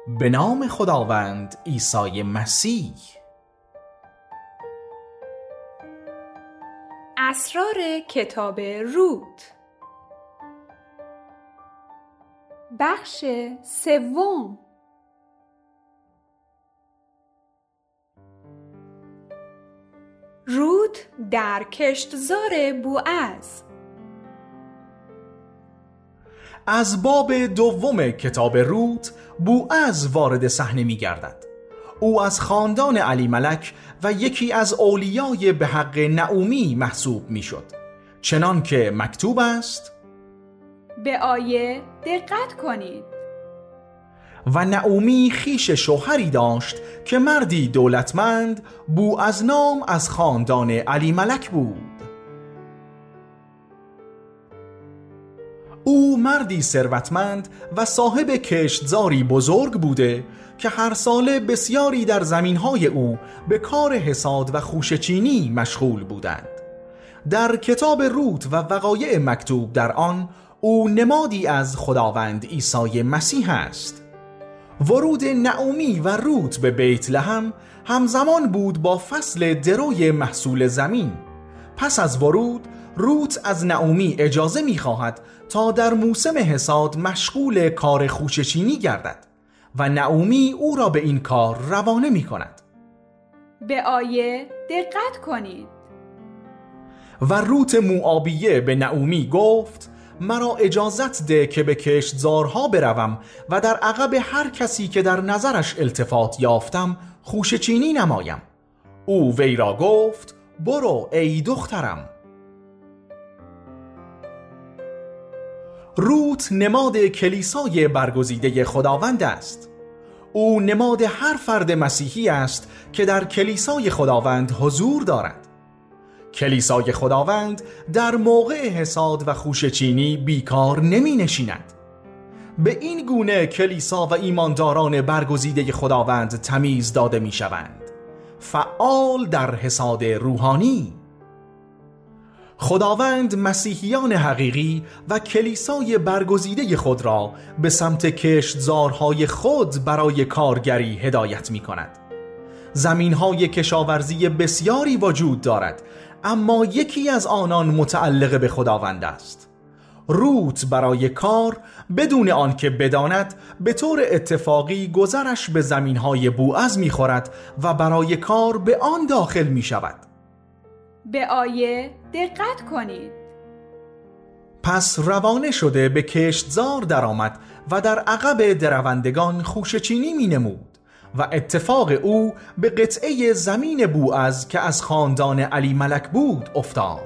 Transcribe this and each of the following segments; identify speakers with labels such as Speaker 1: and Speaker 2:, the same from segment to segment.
Speaker 1: به نام خداوند عیسی مسیح.
Speaker 2: اسرار کتاب رود، بخش سوم. رود در کشتزار بوعز.
Speaker 1: از باب دوم کتاب رود، بوعز وارد صحنه می گردد. او از خاندان علی ملک و یکی از اولیای به حق نعومی محسوب می شد، چنان که مکتوب است:
Speaker 2: به آیه دقت کنید.
Speaker 1: و نعومی خویش شوهری داشت که مردی دولتمند، بوعز نام، از خاندان علی ملک بود. او مردی ثروتمند و صاحب کشتزاری بزرگ بوده که هر ساله بسیاری در زمینهای او به کار حصاد و خوشه‌چینی مشغول بودند. در کتاب رود و وقایع مکتوب در آن، او نمادی از خداوند عیسی مسیح است. ورود نعومی و رود به بیت لحم همزمان بود با فصل دروی محصول زمین. پس از ورود، رود از نعومی اجازه می‌خواهد تا در موسم حصاد مشغول کار خوشه‌چینی گردد و نعومی او را به این کار روانه می‌کند.
Speaker 2: به آیه دقت کنید.
Speaker 1: و رود موآبیه به نعومی گفت: مرا اجازت ده که به کشتزارها بروم و در عقب هر کسی که در نظرش التفات یافتم خوشه‌چینی نمایم. او وی را گفت: برو ای دخترم. رود نماد کلیسای برگزیده خداوند است. او نماد هر فرد مسیحی است که در کلیسای خداوند حضور دارد. کلیسای خداوند در موقع حصاد و خوشه‌چینی بیکار نمی نشیند. به این گونه کلیسا و ایمانداران برگزیده خداوند تمیز داده می شوند، فعال در حصاد روحانی. خداوند مسیحیان حقیقی و کلیسای برگزیده خود را به سمت کشتزارهای خود برای کارگری هدایت می کند. زمینهای کشاورزی بسیاری وجود دارد، اما یکی از آنان متعلق به خداوند است. رود برای کار بدون آنکه بداند به طور اتفاقی گذرش به زمینهای بوعز می خورد و برای کار به آن داخل می شود.
Speaker 2: به آیه دقت کنید.
Speaker 1: پس روانه شده به کشتزار درآمد و در عقب دروندگان خوشه‌چینی می نمود و اتفاق او به قطعه زمین بوعز که از خاندان علی ملک بود افتاد.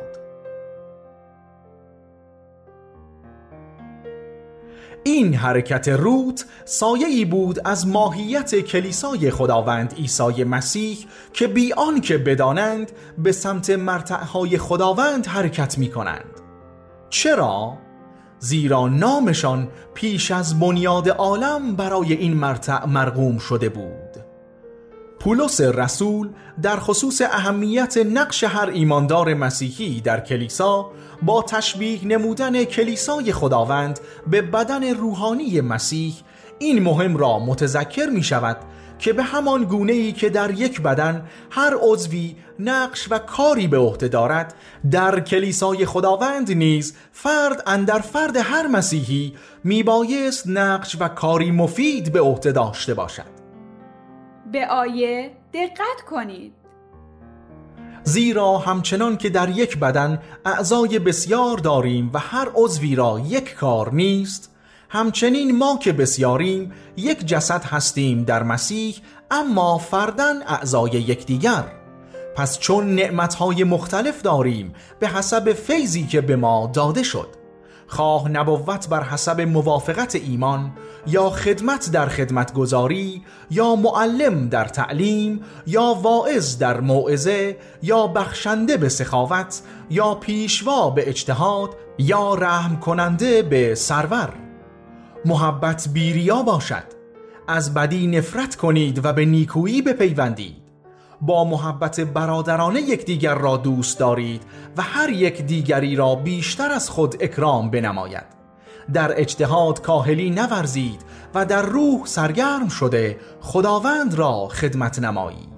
Speaker 1: این حرکت رود سایه‌ای بود از ماهیت کلیسای خداوند عیسی مسیح که بی آنکه بدانند به سمت مرتعهای خداوند حرکت می کنند. چرا؟ زیرا نامشان پیش از بنیاد عالم برای این مرتع مرقوم شده بود. پولس رسول در خصوص اهمیت نقش هر ایماندار مسیحی در کلیسا با تشبیه نمودن کلیسای خداوند به بدن روحانی مسیح این مهم را متذکر می شود که به همان گونه‌ای که در یک بدن هر عضوی نقش و کاری به عهده دارد، در کلیسای خداوند نیز فرد اندر فرد هر مسیحی میبایست نقش و کاری مفید به عهده داشته باشد.
Speaker 2: به آیه دقت کنید.
Speaker 1: زیرا همچنان که در یک بدن اعضای بسیار داریم و هر عضوی را یک کار نیست، همچنین ما که بسیاریم یک جسد هستیم در مسیح، اما فرداً اعضای یکدیگر. پس چون نعمتهای مختلف داریم به حسب فیضی که به ما داده شد، خواه نبوت بر حسب موافقت ایمان، یا خدمت در خدمتگزاری، یا معلم در تعلیم، یا واعظ در موعظه، یا بخشنده به سخاوت، یا پیشوا به اجتهاد، یا رحم کننده به سرور. محبت بیریا باشد، از بدی نفرت کنید و به نیکویی بپیوندید. با محبت برادرانه یکدیگر را دوست دارید و هر یک دیگری را بیشتر از خود اکرام بنماید. در اجتهاد کاهلی نورزید و در روح سرگرم شده خداوند را خدمت نمایید.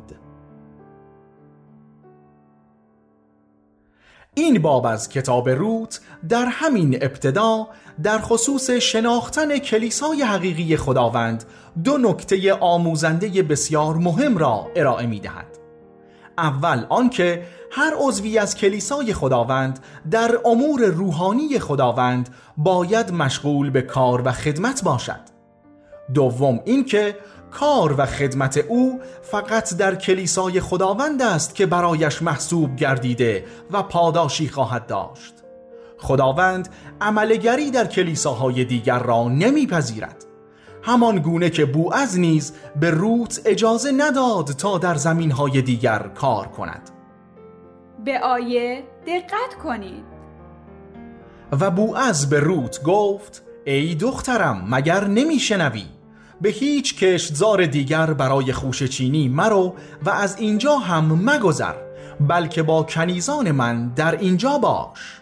Speaker 1: این باب از کتاب روت در همین ابتدا در خصوص شناختن کلیسای حقیقی خداوند دو نکته آموزنده بسیار مهم را ارائه می دهد. اول آنکه هر عضوی از کلیسای خداوند در امور روحانی خداوند باید مشغول به کار و خدمت باشد. دوم اینکه کار و خدمت او فقط در کلیسای خداوند است که برایش محسوب گردیده و پاداشی خواهد داشت. خداوند عملگری در کلیساهای دیگر را نمیپذیرد، همان گونه که بوعز نیز به روت اجازه نداد تا در زمینهای دیگر کار کند.
Speaker 2: به آیه دقت کنید.
Speaker 1: و بوعز به روت گفت: ای دخترم، مگر نمیشنوی؟ به هیچ کشتزار دیگر برای خوشه‌چینی مرو و از اینجا هم مگذر، بلکه با کنیزان من در اینجا باش.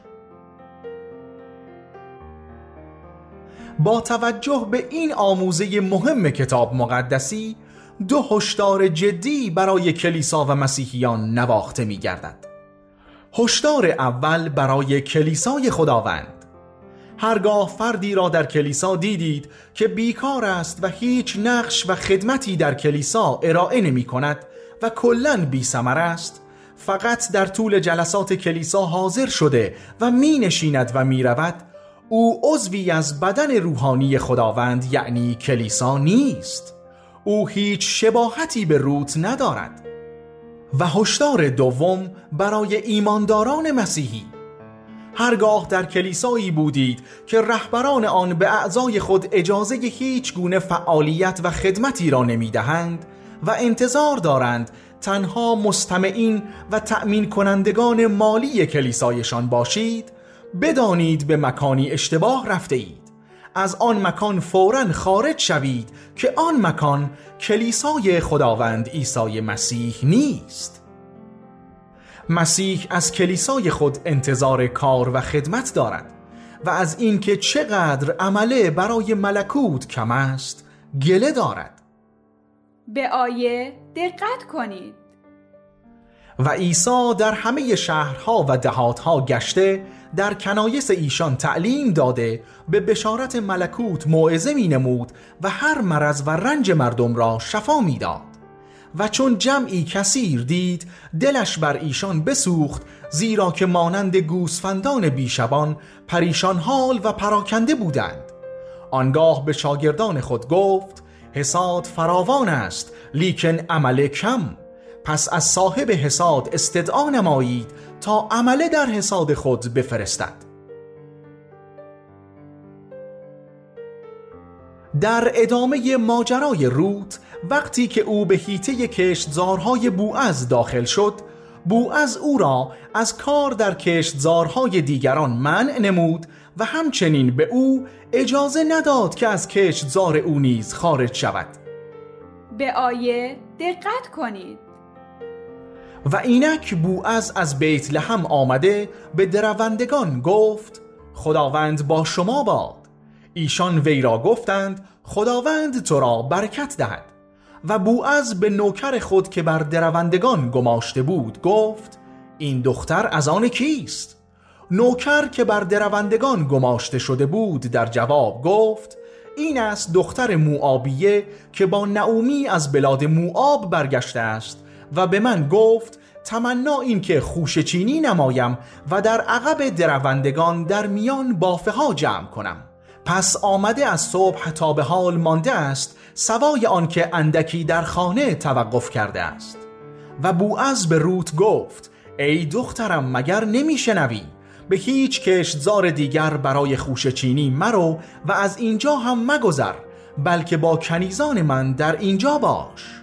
Speaker 1: با توجه به این آموزه مهم کتاب مقدسی، دو هشدار جدی برای کلیسا و مسیحیان نواخته می گردد. هشدار اول برای کلیسای خداوند: هرگاه فردی را در کلیسا دیدید که بیکار است و هیچ نقش و خدمتی در کلیسا ارائه نمی کند و کلاً بی ثمر است، فقط در طول جلسات کلیسا حاضر شده و می نشیند و می رود، او عضوی از بدن روحانی خداوند یعنی کلیسا نیست. او هیچ شباهتی به روت ندارد. و هشدار دوم برای ایمانداران مسیحی: هرگاه در کلیسایی بودید که رهبران آن به اعضای خود اجازه هیچ گونه فعالیت و خدمتی را نمی‌دهند و انتظار دارند تنها مستمعین و تأمین کنندگان مالی کلیسایشان باشید، بدانید به مکانی اشتباه رفته اید. از آن مکان فوراً خارج شوید که آن مکان کلیسای خداوند عیسی مسیح نیست. مسیح از کلیسای خود انتظار کار و خدمت دارد و از اینکه چقدر عمله برای ملکوت کم است گله دارد.
Speaker 2: به آیه دقت کنید.
Speaker 1: و عیسی در همه شهرها و دهاتها گشته در کنایس ایشان تعلیم داده، به بشارت ملکوت موعظه می نمود و هر مرض و رنج مردم را شفا می داد. و چون جمعی کثیر دید، دلش بر ایشان بسوخت، زیرا که مانند گوسفندان بیشبان پریشان حال و پراکنده بودند. آنگاه به شاگردان خود گفت: حصاد فراوان است لیکن عمل کم. پس از صاحب حصاد استدعا نمایید تا عمله در حصاد خود بفرستد. در ادامه ماجرای روت، وقتی که او به حیطه کشتزارهای بوعز داخل شد، بوعز او را از کار در کشتزارهای دیگران منع نمود و همچنین به او اجازه نداد که از کشتزار او نیز خارج شود.
Speaker 2: به آیه دقت کنید.
Speaker 1: و اینک بوعز از بیت لحم آمده به درندگان گفت: خداوند با شما باد. ایشان وی را گفتند: خداوند تو را برکت دهد. و بوعز به نوکر خود که بر درندگان گماشته بود گفت: این دختر از آن کیست؟ نوکر که بر درندگان گماشته شده بود در جواب گفت: این است دختر موآبیه که با نعومی از بلاد موآب برگشته است و به من گفت تمنا این که خوشه‌چینی نمایم و در عقب درندگان در میان بافه ها جمع کنم. پس آمده از صبح تا به حال مانده است، سوای آن که اندکی در خانه توقف کرده است. و بوعز به روت گفت: ای دخترم، مگر نمیشنوی؟ به هیچ کشتزار دیگر برای خوشه‌چینی مرو و از اینجا هم مگذر، بلکه با کنیزان من در اینجا باش.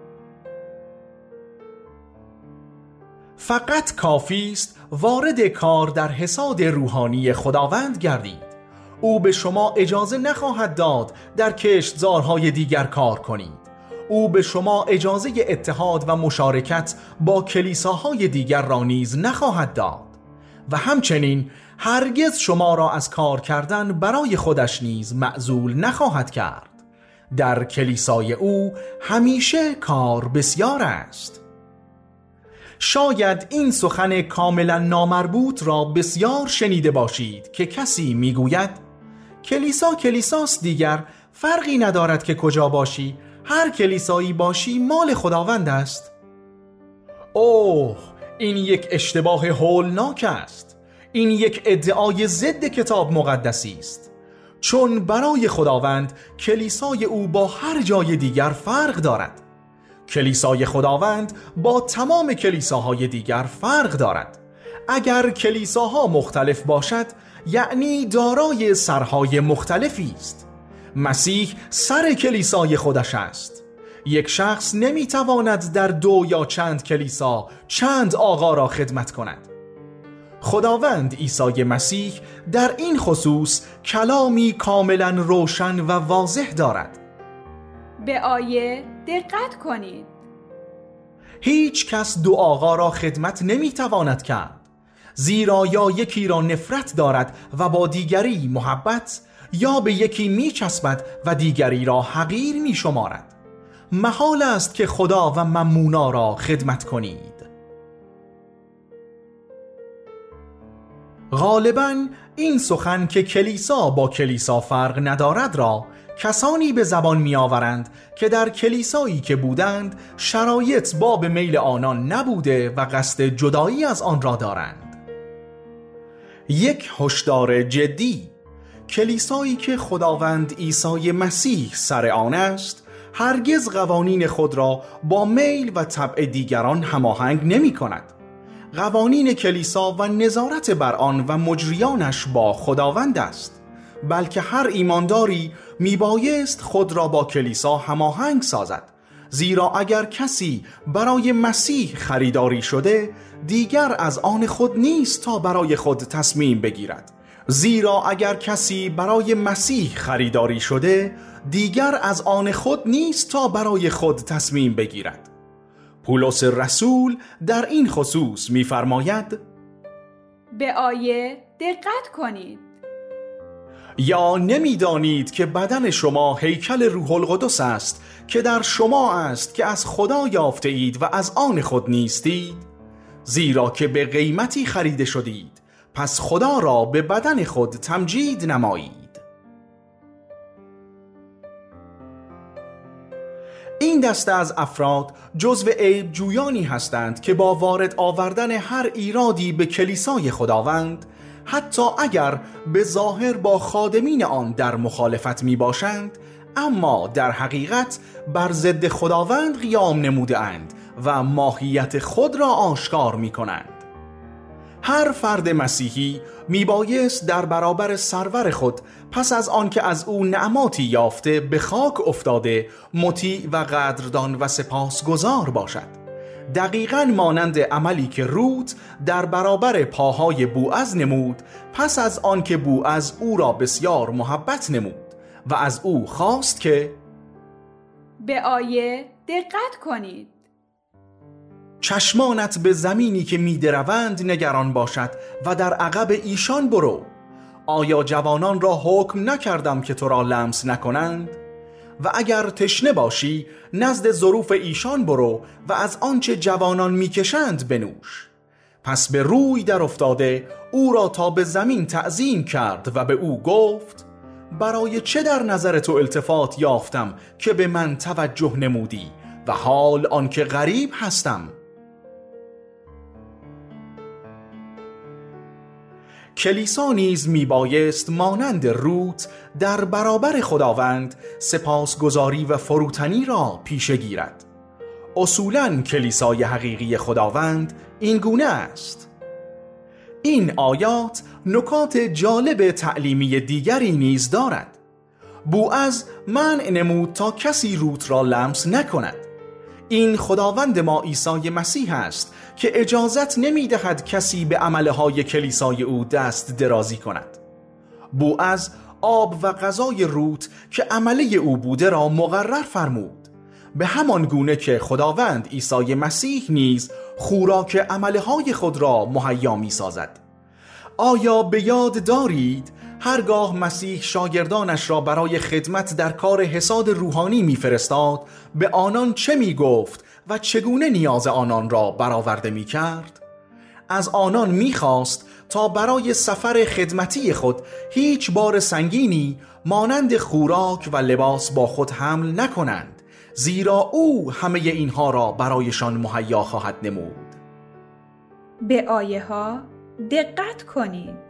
Speaker 1: فقط کافی است وارد کار در حصاد روحانی خداوند گردید. او به شما اجازه نخواهد داد در کشتزارهای دیگر کار کنید. او به شما اجازه اتحاد و مشارکت با کلیساهای دیگر را نیز نخواهد داد و همچنین هرگز شما را از کار کردن برای خودش نیز معزول نخواهد کرد. در کلیسای او همیشه کار بسیار است. شاید این سخن کاملا نامربوط را بسیار شنیده باشید که کسی میگوید کلیسا کلیساست دیگر، فرقی ندارد که کجا باشی، هر کلیسایی باشی مال خداوند است. اوه، این یک اشتباه هولناک است. این یک ادعای ضد کتاب مقدسی است، چون برای خداوند کلیسای او با هر جای دیگر فرق دارد. کلیسای خداوند با تمام کلیساهای دیگر فرق دارد. اگر کلیساها مختلف باشد یعنی دارای سرهای مختلفی است. مسیح سر کلیسای خودش است. یک شخص نمیتواند در 2 یا چند کلیسا چند آقا را خدمت کند. خداوند عیسی مسیح در این خصوص کلامی کاملا روشن و واضح دارد.
Speaker 2: به آیه دقت کنید.
Speaker 1: هیچ کس 2 آقا را خدمت نمیتواند کرد، زیرا یا یکی را نفرت دارد و با دیگری محبت، یا به یکی میچسبد و دیگری را حقیر میشمارد. محال است که خدا و ممونا را خدمت کنید. غالباً این سخن که کلیسا با کلیسا فرق ندارد را کسانی به زبان می آورند که در کلیسایی که بودند شرایط باب میل آنان نبوده و قصد جدایی از آن را دارند. یک هشدار جدی: کلیسایی که خداوند عیسی مسیح سر آن است هرگز قوانین خود را با میل و طبع دیگران هماهنگ نمی کند. قوانین کلیسا و نظارت بر آن و مجریانش با خداوند است، بلکه هر ایمانداری میبایست خود را با کلیسا هماهنگ سازد، زیرا اگر کسی برای مسیح خریداری شده دیگر از آن خود نیست تا برای خود تصمیم بگیرد. زیرا اگر کسی برای مسیح خریداری شده دیگر از آن خود نیست تا برای خود تصمیم بگیرد. پولس رسول در این خصوص می‌فرماید
Speaker 2: به آیه دقت کنید.
Speaker 1: یا نمی‌دانید که بدن شما هیکل روح القدس است که در شما است که از خدا یافته اید و از آن خود نیستید؟ زیرا که به قیمتی خریده شدید، پس خدا را به بدن خود تمجید نمایید. این دسته از افراد جزو عیب جویانی هستند که با وارد آوردن هر ایرادی به کلیسای خداوند، حتی اگر به ظاهر با خادمین آن در مخالفت می باشند، اما در حقیقت بر ضد خداوند قیام نموده اند و ماهیت خود را آشکار می کنند. هر فرد مسیحی میبایست در برابر سرور خود پس از آن که از او نعماتی یافته به خاک افتاده مطیع و قدردان و سپاسگزار باشد، دقیقاً مانند عملی که روت در برابر پاهای بوعز نمود پس از آن که بوعز او را بسیار محبت نمود و از او خواست که
Speaker 2: به آیه دقت کنید.
Speaker 1: چشمانت به زمینی که می‌دروند نگران باشد و در عقب ایشان برو. آیا جوانان را حکم نکردم که تو را لمس نکنند؟ و اگر تشنه باشی نزد ظروف ایشان برو و از آنچه جوانان میکشند بنوش. پس به روی در افتاده او را تا به زمین تعظیم کرد و به او گفت برای چه در نظر تو التفات یافتم که به من توجه نمودی و حال آنکه غریب هستم؟ کلیسا نیز میبایست مانند روت در برابر خداوند سپاسگزاری و فروتنی را پیشه گیرد. اصولاً کلیسای حقیقی خداوند این گونه است. این آیات نکات جالب تعلیمی دیگری نیز دارد. بوعز منع نمود تا کسی روت را لمس نکند. این خداوند ما عیسی مسیح است که اجازت نمی‌دهد کسی به عملهای کلیسای او دست درازی کند. بوعز آب و غذای روت که عمله او بوده را مقرر فرمود، به همان گونه که خداوند عیسی مسیح نیز خوراک عملهای خود را مهیا می‌سازد. آیا به یاد دارید هرگاه مسیح شاگردانش را برای خدمت در کار حصاد روحانی می‌فرستاد به آنان چه می‌گفت و چگونه نیاز آنان را برآورده می‌کرد؟ از آنان می‌خواست تا برای سفر خدمتی خود هیچ بار سنگینی مانند خوراک و لباس با خود حمل نکنند، زیرا او همه اینها را برایشان مهیا خواهد نمود.
Speaker 2: به آیه ها دقت کنید.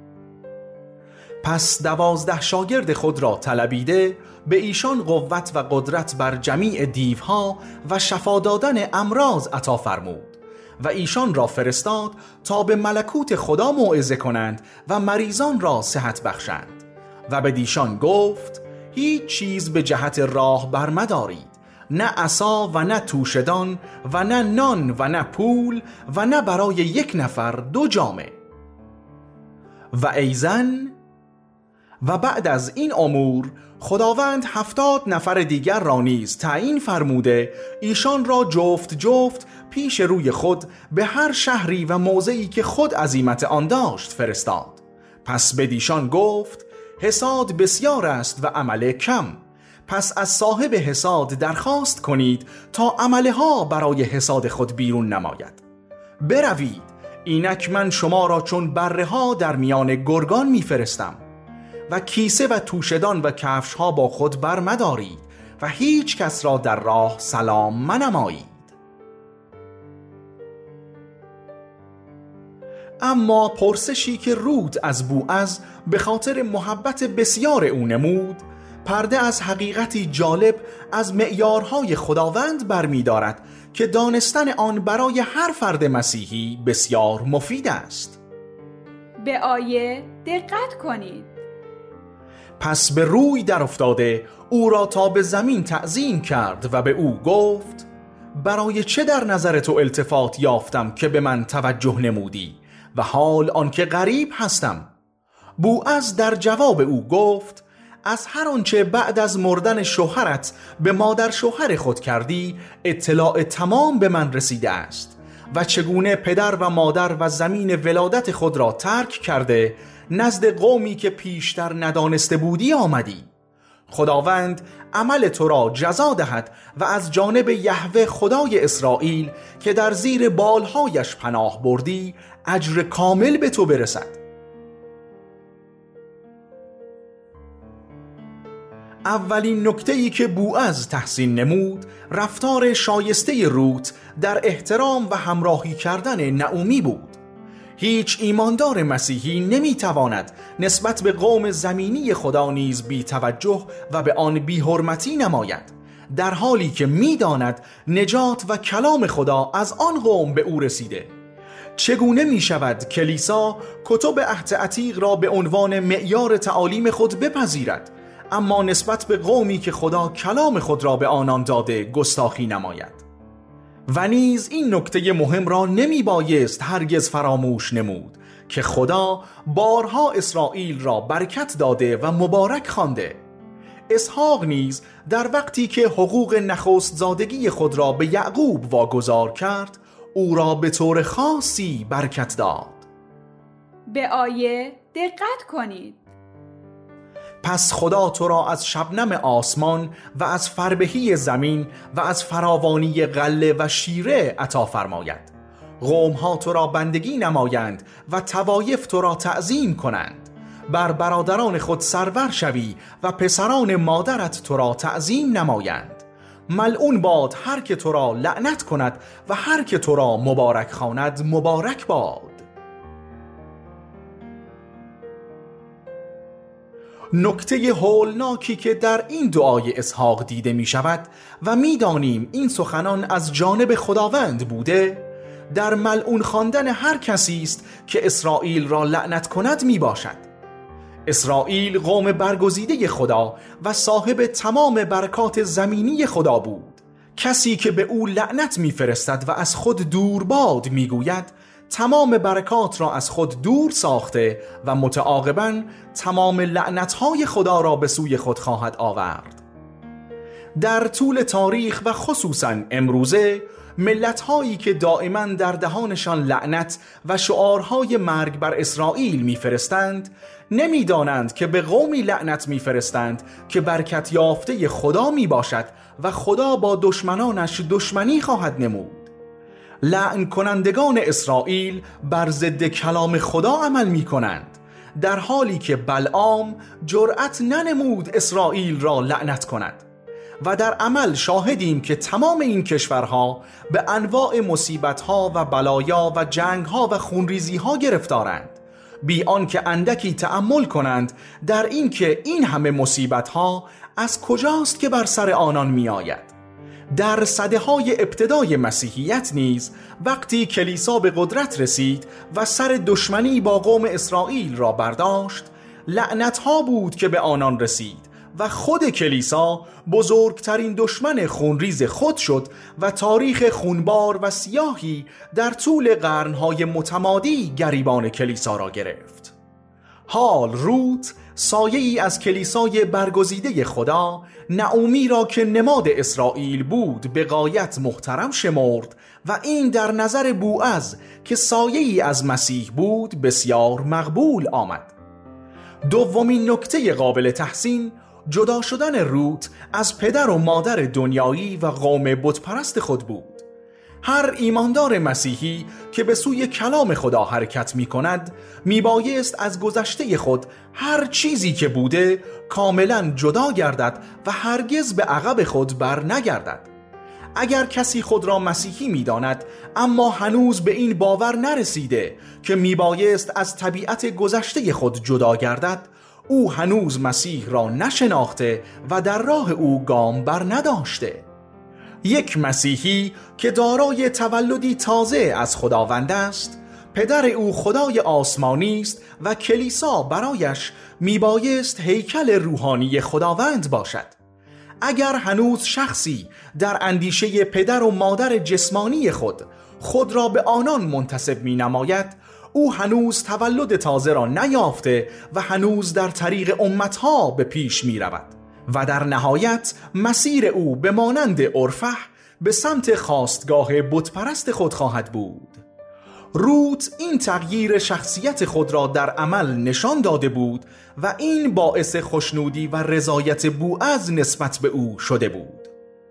Speaker 1: پس 12 شاگرد خود را طلبیده به ایشان قوت و قدرت بر جمیع دیوها و شفا دادن امراض عطا فرمود و ایشان را فرستاد تا به ملکوت خدا موعظه کنند و مریضان را صحت بخشند و به دیشان گفت هیچ چیز به جهت راه برمدارید، نه عصا و نه توشدان و نه نان و نه پول و نه برای یک نفر 2 جامه. و ایزن و بعد از این امور خداوند 70 نفر دیگر را نیز تعیین فرموده ایشان را جفت جفت پیش روی خود به هر شهری و موضعی که خود عزیمت آن داشت فرستاد. پس بدیشان گفت حصاد بسیار است و عمل کم، پس از صاحب حصاد درخواست کنید تا عمله ها برای حصاد خود بیرون نماید. بروید، اینک من شما را چون بره ها در میان گرگان میفرستم. و کیسه و توشدان و کفش ها با خود بر مدارید و هیچ کس را در راه سلام منمایید. اما پرسشی که رود از بوعز به خاطر محبت بسیار او نمود پرده از حقیقتی جالب از معیارهای خداوند برمی دارد که دانستن آن برای هر فرد مسیحی بسیار مفید است.
Speaker 2: به آیه دقت کنید.
Speaker 1: پس به روی در افتاده او را تا به زمین تعظیم کرد و به او گفت برای چه در نظر تو التفات یافتم که به من توجه نمودی و حال آنکه غریب هستم؟ بوعز در جواب او گفت از هر آنچه بعد از مردن شوهرت به مادر شوهر خود کردی اطلاع تمام به من رسیده است و چگونه پدر و مادر و زمین ولادت خود را ترک کرده نزد قومی که پیشتر ندانسته بودی آمدی. خداوند عمل تو را جزا دهد و از جانب یهوه خدای اسرائیل که در زیر بالهایش پناه بردی اجر کامل به تو برسد. اولین نکته‌ای که بوعز تحسین نمود رفتار شایسته روت در احترام و همراهی کردن نعومی بود. هیچ ایماندار مسیحی نمیتواند نسبت به قوم زمینی خدا نیز بی توجه و به آن بی حرمتی نماید، در حالی که میداند نجات و کلام خدا از آن قوم به او رسیده. چگونه می شود کلیسا کتب عهد عتیق را به عنوان معیار تعالیم خود بپذیرد اما نسبت به قومی که خدا کلام خود را به آنان داده گستاخی نماید؟ و نیز این نکته مهم را نمی بایست هرگز فراموش نمود که خدا بارها اسرائیل را برکت داده و مبارک خوانده. اسحاق نیز در وقتی که حقوق نخست زادگی خود را به یعقوب واگذار کرد او را به طور خاصی برکت داد.
Speaker 2: به آیه دقت کنید.
Speaker 1: پس خدا تو را از شبنم آسمان و از فربهی زمین و از فراوانی غله و شیره عطا فرماید. قوم‌ها تو را بندگی نمایند و طوایف تو را تعظیم کنند. بر برادران خود سرور شوی و پسران مادرت تو را تعظیم نمایند. ملعون باد هر که تو را لعنت کند و هر که تو را مبارک خواند مبارک باد. نکته هولناکی که در این دعای اسحاق دیده می شود و می دانیم این سخنان از جانب خداوند بوده در ملعون خواندن هر کسی است که اسرائیل را لعنت کند می باشد. اسرائیل قوم برگزیده خدا و صاحب تمام برکات زمینی خدا بود. کسی که به او لعنت می فرستد و از خود دور باد می گوید تمام برکات را از خود دور ساخته و متعاقباً تمام لعنتهای خدا را به سوی خود خواهد آورد. در طول تاریخ و خصوصاً امروزه ملت‌هایی که دائما در دهانشان لعنت و شعارهای مرگ بر اسرائیل می‌فرستند نمی‌دانند که به قومی لعنت می‌فرستند که برکت یافته خدا میباشد و خدا با دشمنانش دشمنی خواهد نمود. لعن کنندگان اسرائیل بر ضد کلام خدا عمل می‌کنند، در حالی که بلعام جرأت ننمود اسرائیل را لعنت کند و در عمل شاهدیم که تمام این کشورها به انواع مصیبت‌ها و بلایا و جنگ‌ها و خونریزی‌ها گرفتارند، بی آنکه اندکی تأمل کنند در این که این همه مصیبت‌ها از کجاست که بر سر آنان می‌آید. در سده‌های ابتدای مسیحیت نیز وقتی کلیسا به قدرت رسید و سر دشمنی با قوم اسرائیل را برداشت، لعنت‌ها بود که به آنان رسید و خود کلیسا بزرگترین دشمن خونریز خود شد و تاریخ خونبار و سیاهی در طول قرن‌های متمادی گریبان کلیسا را گرفت. حال روت، سایه‌ای از کلیسای برگزیده خدا، نعومی را که نماد اسرائیل بود به غایت محترم شمرد و این در نظر بوعز که سایه‌ای از مسیح بود بسیار مقبول آمد. دومین نکته قابل تحسین جدا شدن روت از پدر و مادر دنیایی و قوم بتپرست خود بود. هر ایماندار مسیحی که به سوی کلام خدا حرکت می کند می بایست از گذشته خود هر چیزی که بوده کاملا جدا گردد و هرگز به عقب خود بر نگردد. اگر کسی خود را مسیحی می داند اما هنوز به این باور نرسیده که می بایست از طبیعت گذشته خود جدا گردد، او هنوز مسیح را نشناخته و در راه او گام بر نداشته. یک مسیحی که دارای تولدی تازه از خداوند است، پدر او خدای آسمانی است و کلیسا برایش میبایست هیکل روحانی خداوند باشد. اگر هنوز شخصی در اندیشه پدر و مادر جسمانی خود را به آنان منتسب می نماید، او هنوز تولد تازه را نیافته و هنوز در طریق امتها به پیش می رود و در نهایت مسیر او به مانند عرفه به سمت خاستگاه بتپرست خود خواهد بود. روت این تغییر شخصیت خود را در عمل نشان داده بود و این باعث خوشنودی و رضایت بوعز نسبت به او شده بود.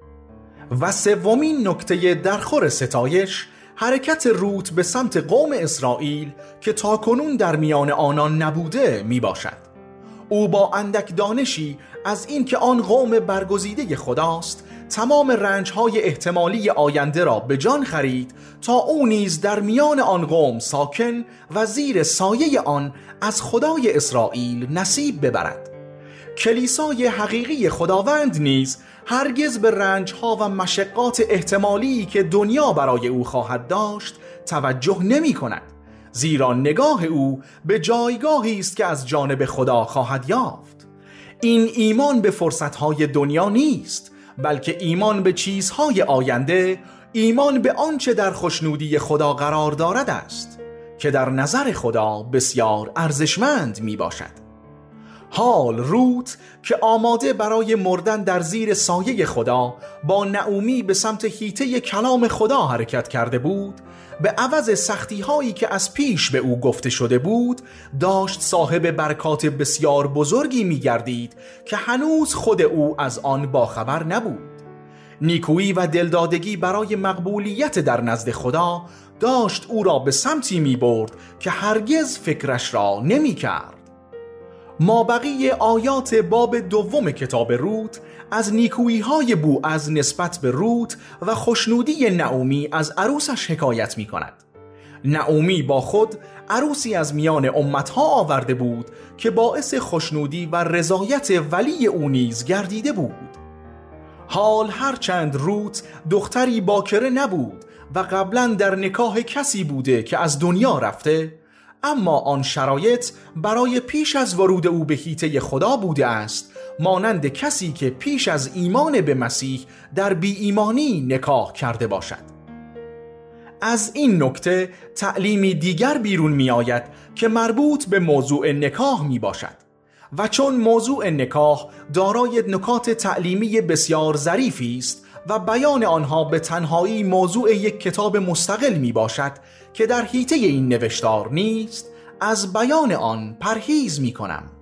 Speaker 1: و سومین نکته درخور ستایش، حرکت روت به سمت قوم اسرائیل که تاکنون در میان آنان نبوده می باشد. او با اندک دانشی از این که آن قوم برگزیده خداست تمام رنج‌های احتمالی آینده را به جان خرید تا او نیز در میان آن قوم ساکن و زیر سایه آن از خدای اسرائیل نصیب ببرد. کلیسای حقیقی خداوند نیز هرگز به رنج‌ها و مشقات احتمالی که دنیا برای او خواهد داشت توجه نمی کند، زیرا نگاه او به جایگاهی است که از جانب خدا خواهد یافت. این ایمان به فرصت‌های دنیا نیست، بلکه ایمان به چیزهای آینده، ایمان به آنچه در خوشنودی خدا قرار دارد است که در نظر خدا بسیار ارزشمند می باشد. حال روت که آماده برای مردن در زیر سایه خدا با نعومی به سمت حیطه کلام خدا حرکت کرده بود، به عوض سختی هایی که از پیش به او گفته شده بود داشت صاحب برکات بسیار بزرگی می گردید که هنوز خود او از آن باخبر نبود. نیکویی و دلدادگی برای مقبولیت در نزد خدا داشت او را به سمتی می برد که هرگز فکرش را نمی کرد. مابقی آیات باب دوم کتاب روت از نیکویی‌های بوعز نسبت به روت و خوشنودی نعومی از عروسش حکایت می کند. نعومی با خود عروسی از میان امتها آورده بود که باعث خوشنودی و رضایت ولی او نیز گردیده بود. حال هرچند روت دختری باکره نبود و قبلا در نکاح کسی بوده که از دنیا رفته، اما آن شرایط برای پیش از ورود او به حیطه خدا بوده است، مانند کسی که پیش از ایمان به مسیح در بی ایمانی نکاح کرده باشد. از این نکته تعلیمی دیگر بیرون می آید که مربوط به موضوع نکاح می باشد و چون موضوع نکاح دارای نکات تعلیمی بسیار ظریفی است و بیان آنها به تنهایی موضوع یک کتاب مستقل می باشد که در حیطه این نوشتار نیست، از بیان آن پرهیز می کنم.